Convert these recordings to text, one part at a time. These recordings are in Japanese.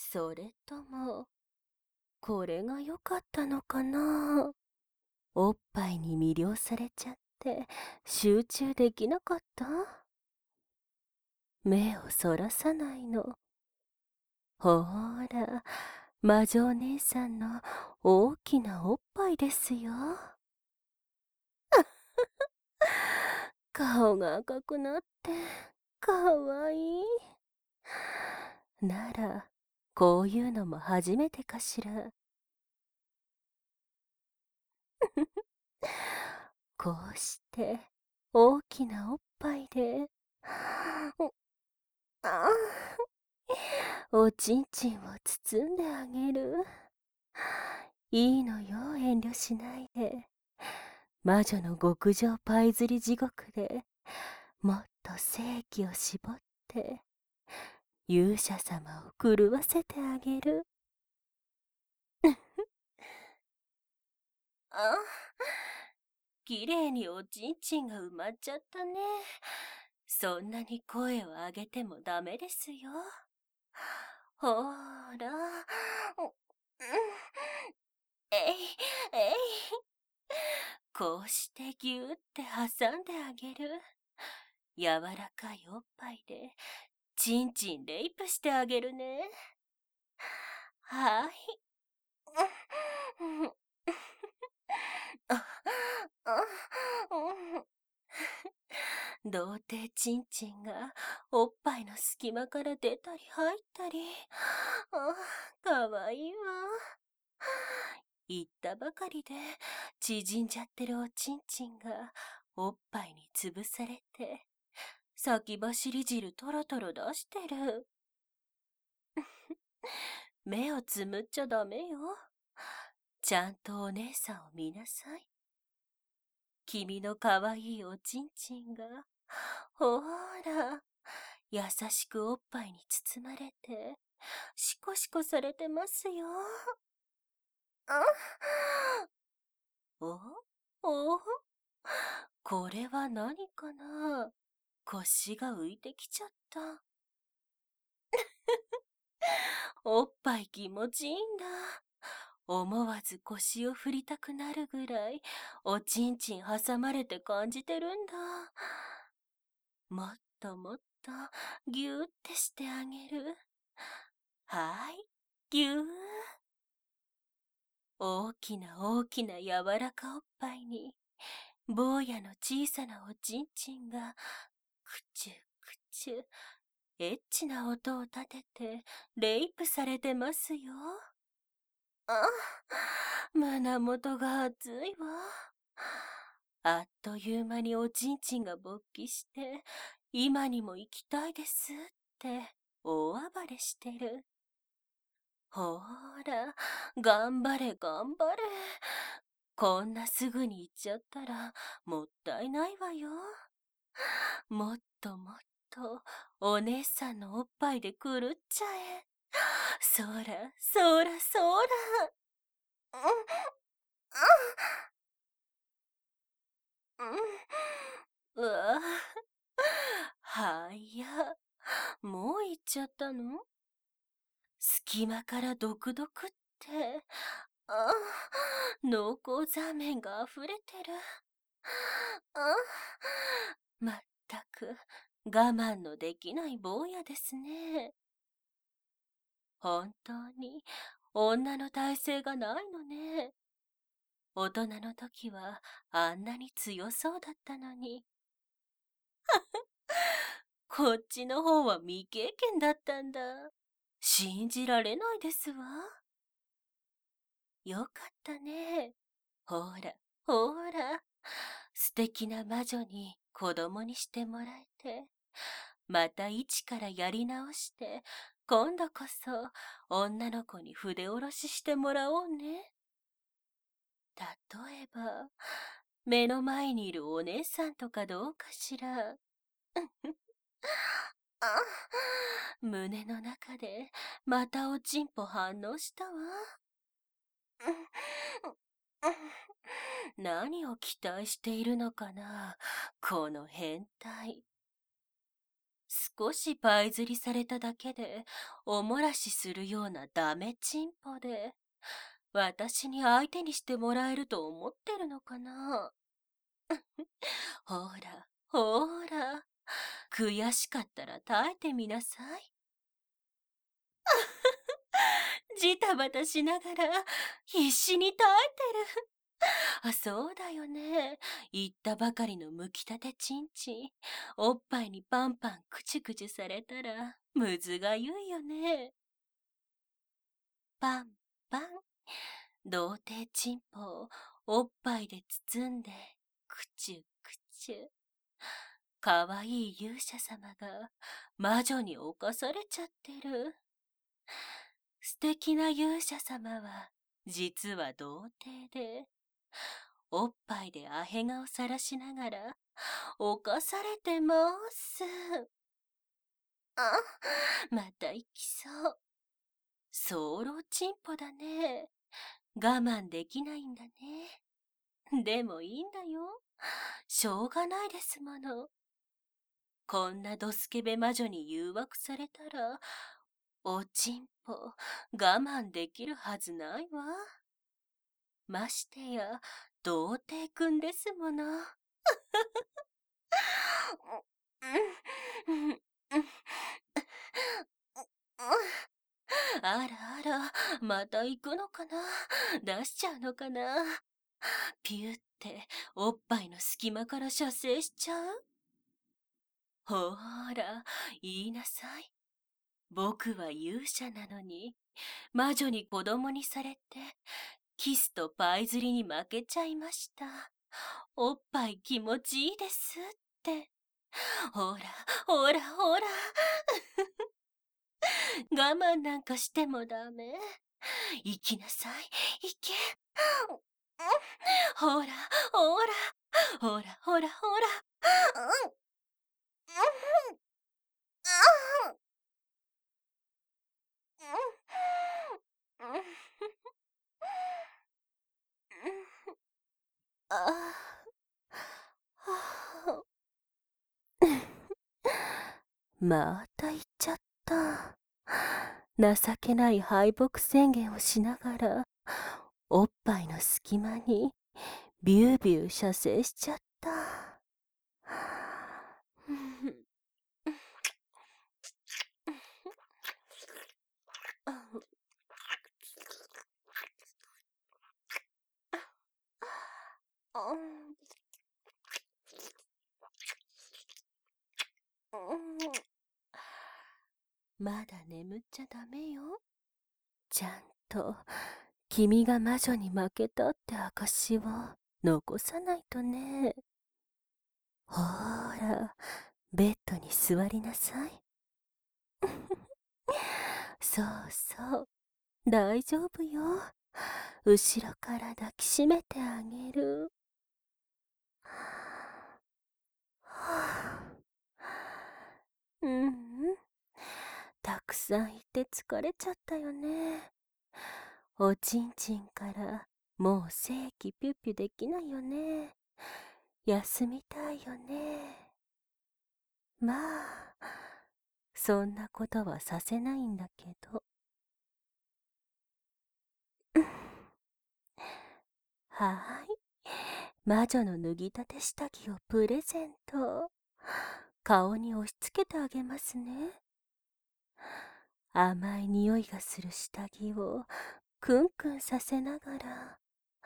それとも、これが良かったのかな。おっぱいに魅了されちゃって、集中できなかった。目をそらさないの。ほーら、魔女お姉さんの大きなおっぱいですよ。顔が赤くなって、かわいい。なら、こういうのも初めてかしら。こうして、大きなおっぱいで、おあおちんちんを包んであげる。いいのよ、遠慮しないで。魔女の極上パイ釣り地獄で、もっと精気を絞って、勇者様を狂わせてあげる。あ、きれいにおちんちんが埋まっちゃったね。そんなに声を上げてもダメですよ。ほーら、えい、えい。こうしてぎゅーって挟んであげる。柔らかいおっぱいで、ちんちんレイプしてあげるね。はい。童貞ちんちんがおっぱいの隙間から出たり入ったり。かわいいわ。言ったばかりで縮んじゃってるおちんちんがおっぱいに潰されて、先走り汁トロトロ出してる。目をつむっちゃダメよ。ちゃんとお姉さんを見なさい。君のかわいいおちんちんが、ほーら、優しくおっぱいに包まれて、シコシコされてますよ。おおこれは何かな。腰が浮いてきちゃった。おっぱい気持ちいいんだ。思わず腰を振りたくなるぐらい、おちんちん挟まれて感じてるんだ。もっともっと、ぎゅーってしてあげる。はい、ぎゅー。大きな大きな柔らかおっぱいに、坊やの小さなおちんちんが、くちゅくちゅ、エッチな音を立てて、レイプされてますよ。あ、胸元が熱いわ。あっという間におちんちんが勃起して、今にも行きたいですって大暴れしてる。ほーら、頑張れ頑張れ。こんなすぐに行っちゃったらもったいないわよ。もっともっとお姉さんのおっぱいで狂っちゃえ。そら、そら、そら。うわ、はや、もう行っちゃったの。隙間からドクドクって、あ、濃厚ザーメンが溢れてる。まったく、我慢のできない坊やですね。本当に、女の体勢がないのね。大人の時は、あんなに強そうだったのに。こっちの方は未経験だったんだ。信じられないですわ。よかったね。ほら、ほら。素敵な魔女に子供にしてもらえて、また一からやり直して、今度こそ女の子に筆下ろししてもらおうね。例えば、目の前にいるお姉さんとかどうかしら。あ、胸の中でまたおちんぽ反応したわ。何を期待しているのかな、この変態。 少しパイ釣りされただけでおもらしするようなダメチンポで、私に相手にしてもらえると思ってるのかな。ほら、ほら、悔しかったら耐えてみなさい。ジタバタしながら必死に耐えてる。あ、そうだよね。言ったばかりのむきたてちんちん。おっぱいにパンパンくちゅくちゅされたら、むずがゆいよね。パンパン。童貞チンポをおっぱいで包んで、くちゅくちゅ。かわいい勇者様が魔女に侵されちゃってる。素敵な勇者様は実は童貞で、おっぱいでアヘ顔さらしながら犯されてます。あ、また行きそう。早漏チンポだね。我慢できないんだね。でもいいんだよ。しょうがないですもの。こんなドスケベ魔女に誘惑されたら、おちんぽ我慢できるはずないわ。ましてや、童貞くんですもの。あらあら、また行くのかな。出しちゃうのかな。ピュっておっぱいの隙間から射精しちゃう。ほーら、言いなさい。僕は勇者なのに、魔女に子供にされて、キスとパイ釣りに負けちゃいました。おっぱい気持ちいいですって。ほら、ほら、ほら。我慢なんかしてもダメ。行きなさい、行け。ほら、ほら、ほら、ほら、ほら。また行っちゃった。情けない敗北宣言をしながら、おっぱいの隙間にビュービュー射精しちゃった。まだ眠っちゃダメよ。ちゃんと君が魔女に負けたって証を残さないとね。ほーら、ベッドに座りなさい。そうそう、大丈夫よ。後ろから抱きしめてあげる。うんうん。たくさんいて疲れちゃったよね。おちんちんからもう正規ピュッピュできないよね。休みたいよね。まあ、そんなことはさせないんだけど。はーい。魔女の脱ぎたて下着をプレゼント。顔に押し付けてあげますね。甘い匂いがする下着をクンクンさせながら。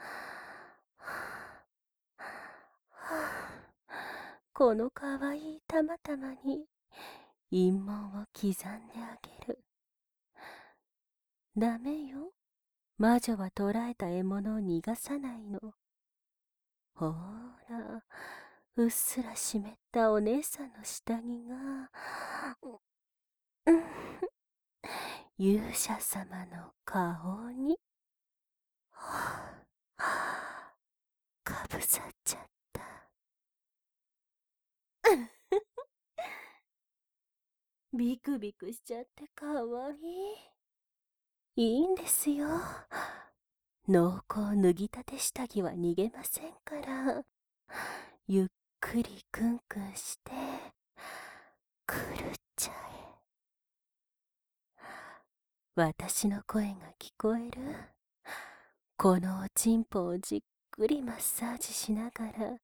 このかわいいたまたまに陰謀を刻んであげる。ダメよ。魔女は捕らえた獲物を逃がさないの。ほーら、うっすら湿ったお姉さんの下着が、勇者様の顔に、かぶさっちゃった。ビクビクしちゃってかわいい。いいんですよ。濃厚脱ぎたて下着は逃げませんから。ゆっくりクンクンして、くるっちゃえ。私の声が聞こえる？このおちんぽをじっくりマッサージしながら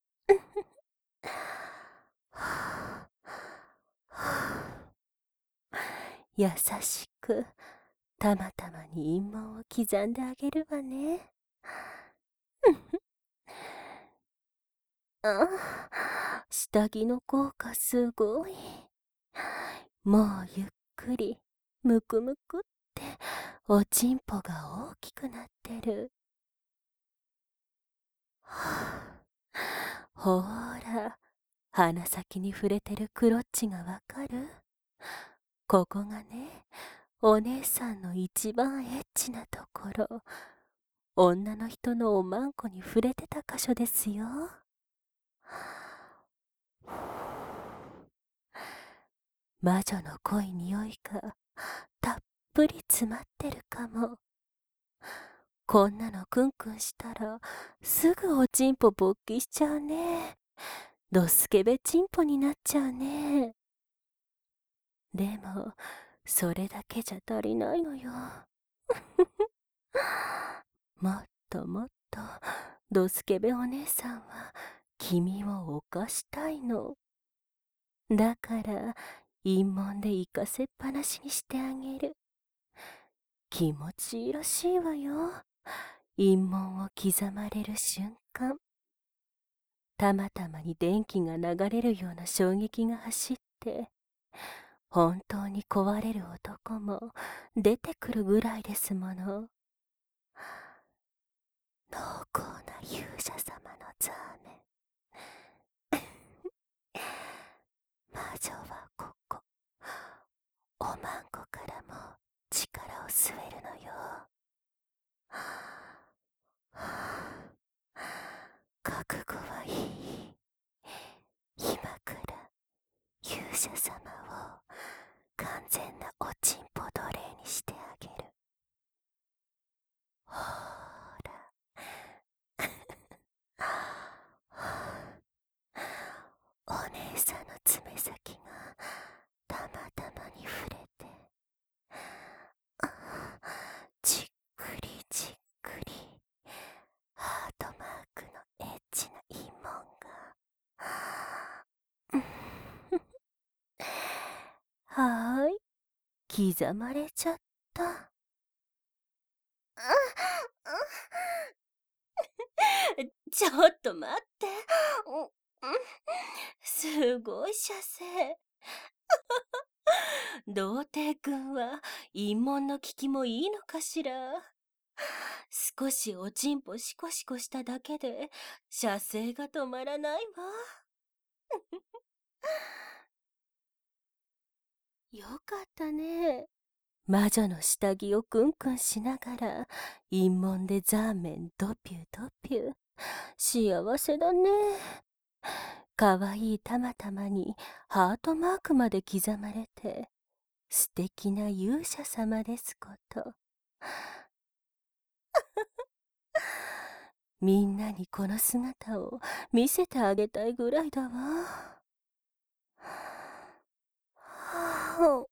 優しくたまたまに陰謀を刻んであげるわね。あ、下着の効果すごい。もうゆっくりむくむくっておちんぽが大きくなってる。ほーら、鼻先に触れてるクロッチがわかる？ここがね、お姉さんの一番エッチなところ。女の人のおまんこに触れてた箇所ですよ。魔女の濃い匂いがたっぷり詰まってるかも。こんなのクンクンしたらすぐおちんぽ勃起しちゃうね。ドスケベチンポになっちゃうね。でもそれだけじゃ足りないのよ。もっともっとドスケベお姉さんは君を犯したいの。だから陰門で行かせっぱなしにしてあげる。気持ちいいらしいわよ。陰門を刻まれる瞬間、たまたまに電気が流れるような衝撃が走って、本当に壊れる男も出てくるぐらいですもの。濃厚な勇者様のザーメン。魔女はここ、おまんこからも力を吸えるのよ。覚悟はいい？今から勇者様を完全なおちんぽ奴隷にしてあげる。ほーら。お姉さんの爪先がたまたまに触れて、じっくりじっくりハートマークのエッチな陰門がはーい、刻まれちゃった。ちょっと待って。すごい射精。童貞くんは陰門の効きもいいのかしら。少しおちんぽシコシコしただけで射精が止まらないわ。よかったね。魔女の下着をクンクンしながら陰門でザーメンドピュドピュ。幸せだね。かわいいたまたまにハートマークまで刻まれて素敵な勇者様ですこと。みんなにこの姿を見せてあげたいぐらいだわ。は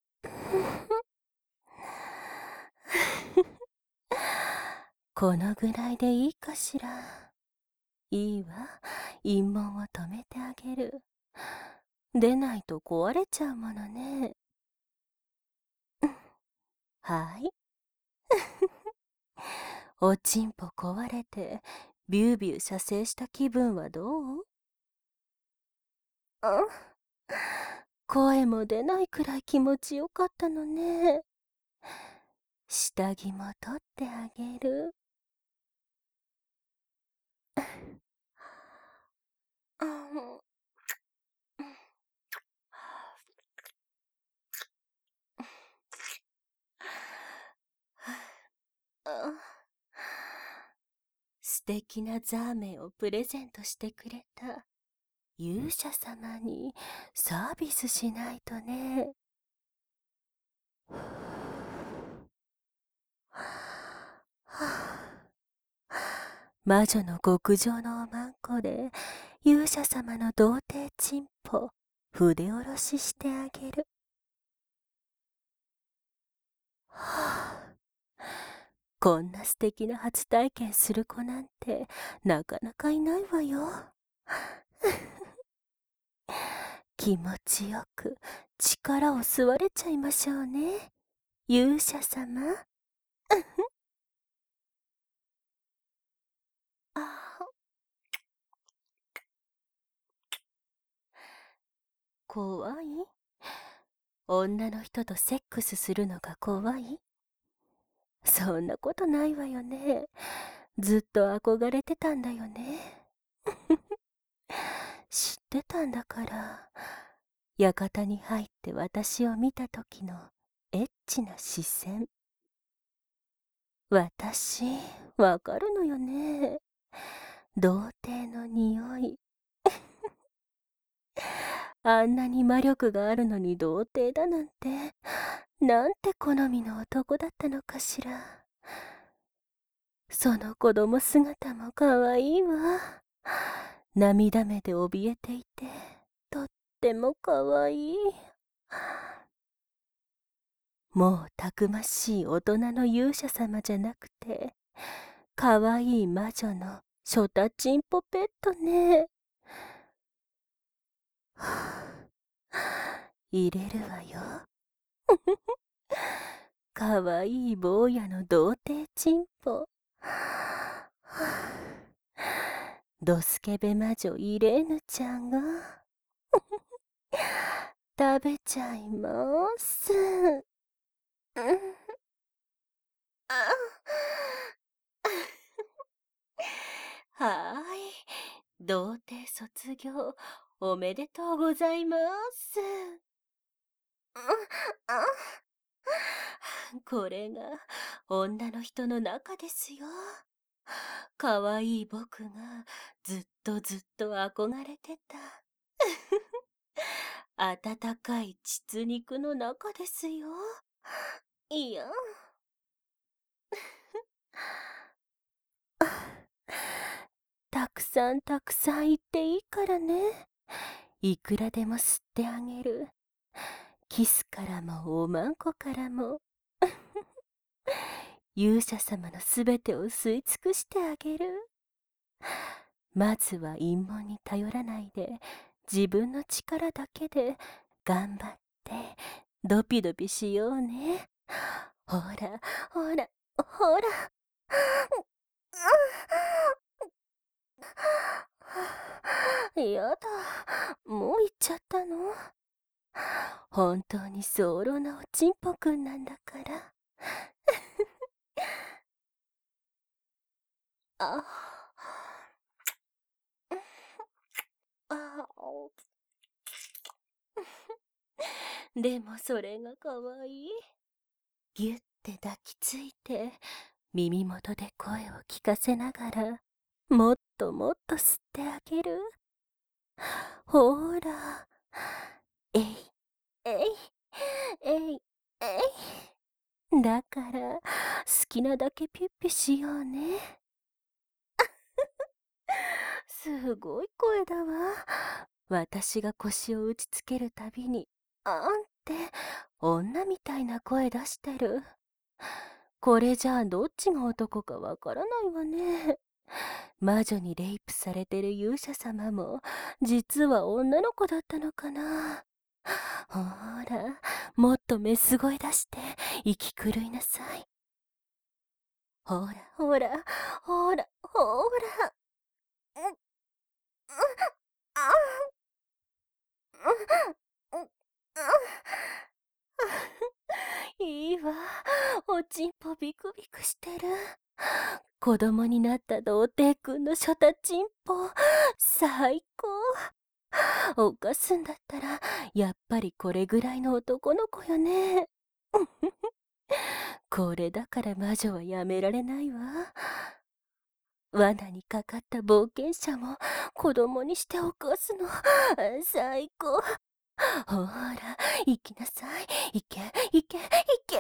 このぐらいでいいかしら。いいわ、陰門を止めてあげる。でないと壊れちゃうものね。はい。おちんぽ壊れてビュービュー射精した気分はどう？あ、声も出ないくらい気持ちよかったのね。下着も取ってあげる。素敵なザーメンをプレゼントしてくれた勇者様にサービスしないとね。魔女の極上のおまんこで勇者様の童貞チンポ筆下ろししてあげる。はあ、こんな素敵な初体験する子なんてなかなかいないわよ。気持ちよく力を吸われちゃいましょうね、勇者様。あ、怖い？女の人とセックスするのが怖い？そんなことないわよね。ずっと憧れてたんだよね。知ってたんだから。館に入って私を見た時のエッチな視線。私、わかるのよね。童貞の匂い。あんなに魔力があるのに童貞だなんて、なんて好みの男だったのかしら。その子供姿も可愛いわ。涙目で怯えていて、とっても可愛い。もうたくましい大人の勇者様じゃなくて、可愛い魔女のショタチンポペットね。はあ、入れるわよ。可愛い坊やの童貞チンポ。はあ、ドスケベ魔女イレーヌちゃんが食べちゃいます。うんはーい。童貞卒業おめでとうございます。これが女の人の中ですよ。かわいい僕がずっとずっと憧れてた。温かい膣肉の中ですよ。いや。たくさんたくさん言っていいからね。いくらでも吸ってあげる。キスからもおまんこからも。勇者様のすべてを吸い尽くしてあげる。まずは陰謀に頼らないで、自分の力だけで頑張ってドピドピしようね。ほら、ほら、ほら。やだ、もう行っちゃったの？本当に早漏なおちんぽくんなんだから。あ、あ、でもそれがかわいい。ぎゅって抱きついて、耳元で声を聞かせながら、もっともっと吸ってあげる。ほーら、えい、えい、えい、えい。だから、好きなだけピュッピしようね。すごい声だわ。私が腰を打ちつけるたびに、あんって女みたいな声出してる。これじゃあどっちが男かわからないわね。魔女にレイプされてる勇者様も実は女の子だったのかな。ほら、もっとメス声出して息狂いなさい。ほらほら、ほらほら。うん、うん、あ、うん、うん、いいわ。おちんぽビクビクしてる。子供になった童貞くんのショタチンポ、最高。犯すんだったら、やっぱりこれぐらいの男の子よね。これだから魔女はやめられないわ。罠にかかった冒険者も子供にして犯すの。最高。ほら、行きなさい。行け、行け、行け。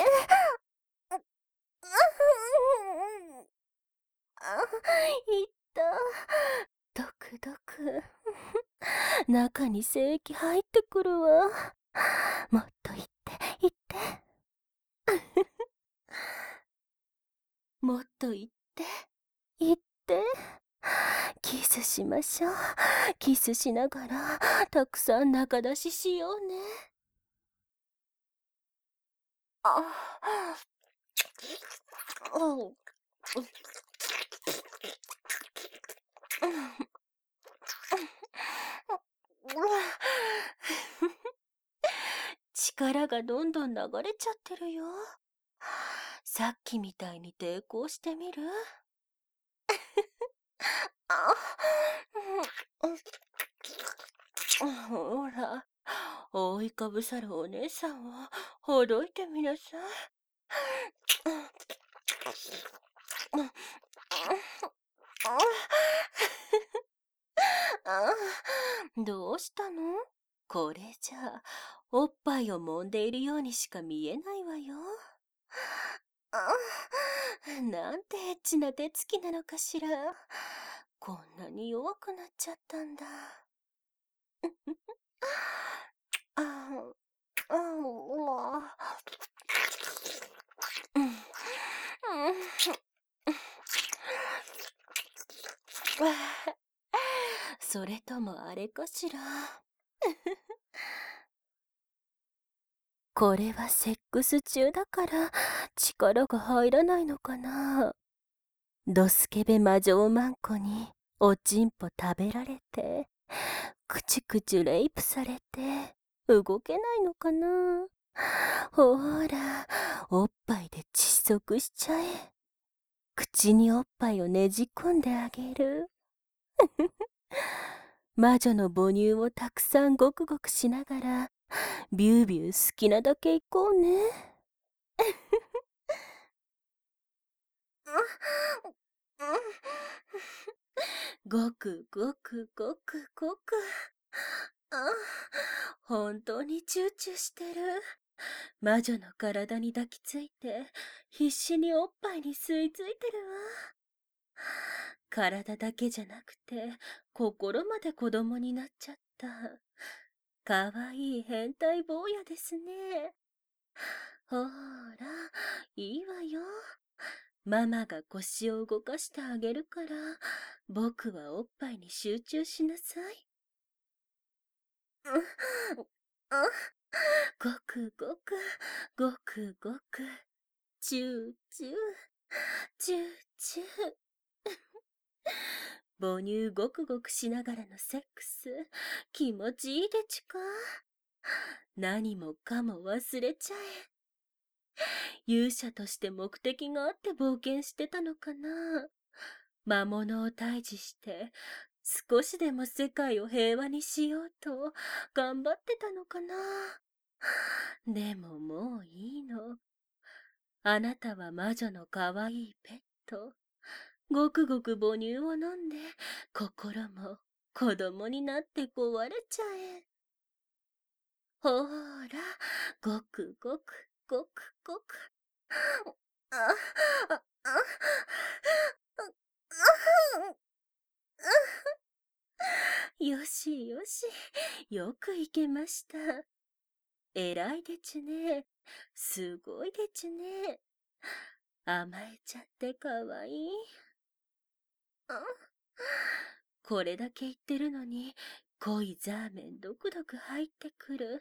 あ、いった。ドクドク。 中に精液入ってくるわ。もっと言って言って。もっと言って言って。キスしましょう。キスしながらたくさん中出ししようね。あ、うん。力がどんどん流れちゃってるよ。さっきみたいに抵抗してみる？あ、ほら、覆いかぶさるお姉さんをほどいてみなさい。どうしたの？これじゃおっぱいを揉んでいるようにしか見えないわよ。なんてエッチな手つきなのかしら。こんなに弱くなっちゃったんだ。ああ、うん、それともあれかしら。これはセックス中だから力が入らないのかな。ドスケベ魔女マンコにおちんぽ食べられて、くちゅくちゅレイプされて動けないのかな。ほら、おっぱいで窒息しちゃえ。口におっぱいをねじ込んであげる。魔女の母乳をたくさんごくごくしながらビュービュー好きなだけ行こうね。ごくごくごくごく。あ、本当にチューチューしてる。魔女の体に抱きついて必死におっぱいに吸い付いてるわ。体だけじゃなくて心まで子供になっちゃった。かわいい変態坊やですね。ほーら、いいわよ。ママが腰を動かしてあげるから、僕はおっぱいに集中しなさい。ごくごく、ごくごく、チューチュー、チューチュー。母乳ごくごくしながらのセックス、気持ちいいでちか。何もかも忘れちゃえ。勇者として目的があって冒険してたのかな。魔物を退治して少しでも世界を平和にしようと頑張ってたのかな。でももういいの。あなたは魔女のかわいいペット。ごくごく母乳を飲んで心も子供になって壊れちゃえ。ほーら、ごくごくごくごく。あ、あ、あ、よしよし、よくいけました。えらいでちゅね。すごいでちゅね。甘えちゃってかわいい。あ、これだけ言ってるのに濃いザーメンドクドク入ってくる。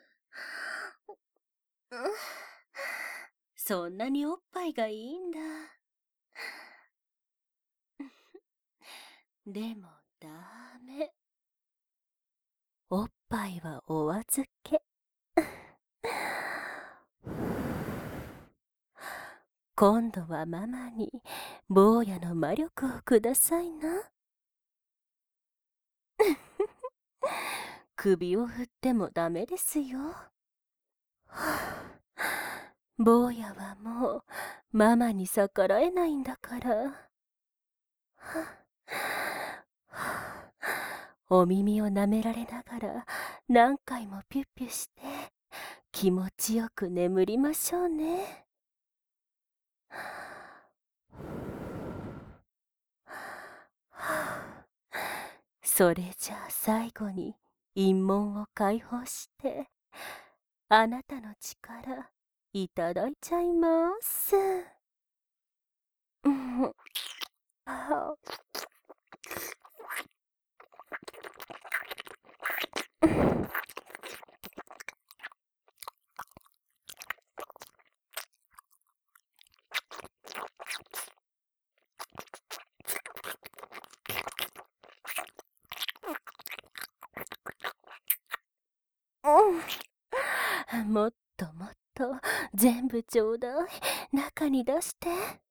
そんなにおっぱいがいいんだ。でもダメ。おっぱいはお預け。今度はママに坊やの魔力をくださいな。首を振ってもダメですよ。坊やはもうママに逆らえないんだから。お耳を舐められながら何回もピュッピュして気持ちよく眠りましょうね。それじゃあ最後に陰門を解放して、あなたの力、いただいちゃいます。うん、あもっともっと、全部ちょうだい。中に出して。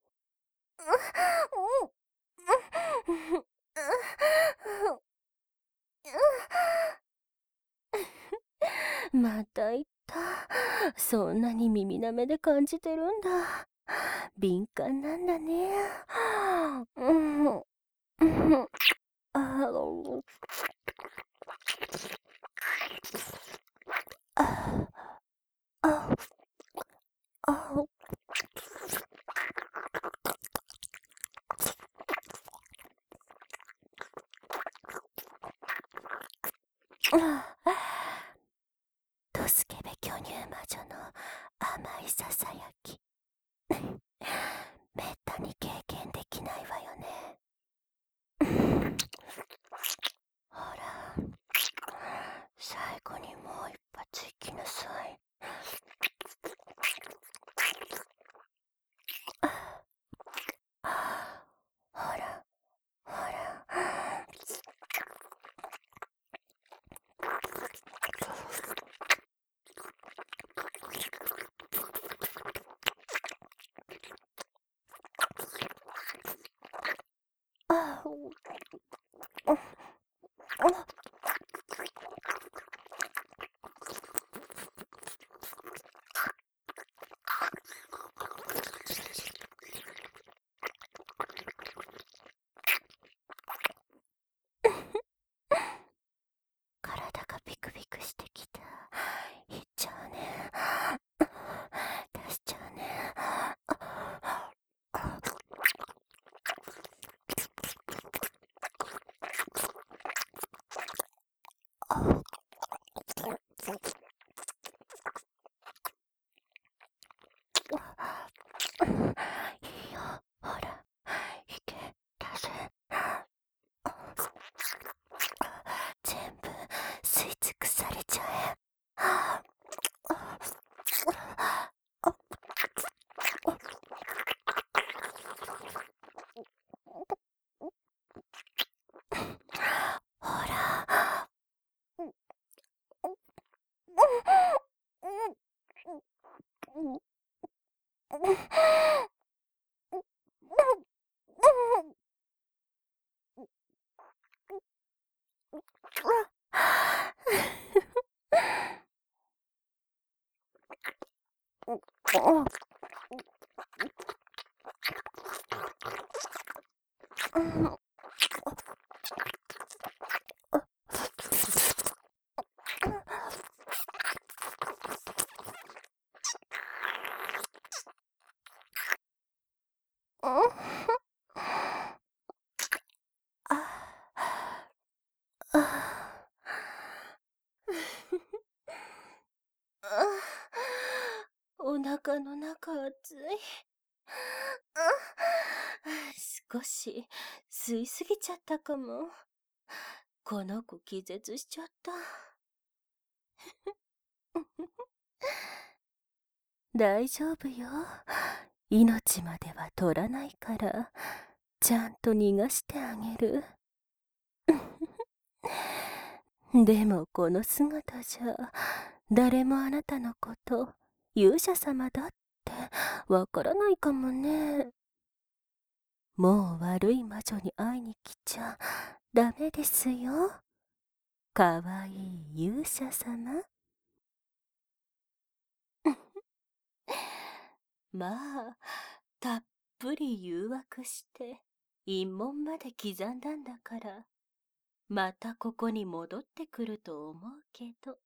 また言った。そんなに耳なめで感じてるんだ。敏感なんだね。うん。うん。ああ、あ、あ、とすけべ巨乳魔女の甘いささやき。めったに経験できないわよね。ほら、最後にもう一発いきなさい。ほら、ほら。あ体がピクピクしてきた。いっちゃうね。出しちゃうね。いいよ、ほら、いけ、出せ。全部吸い尽くされちゃえ。ほら。お腹の中熱い。少し吸いすぎちゃったかも。この子気絶しちゃった。大丈夫よ。命までは取らないから、ちゃんと逃がしてあげる。でもこの姿じゃ、誰もあなたのこと、勇者様だってわからないかもね。もう悪い魔女に会いに来ちゃダメですよ。かわいい勇者様。まあ、たっぷり誘惑して、陰門まで刻んだんだから、またここに戻ってくると思うけど。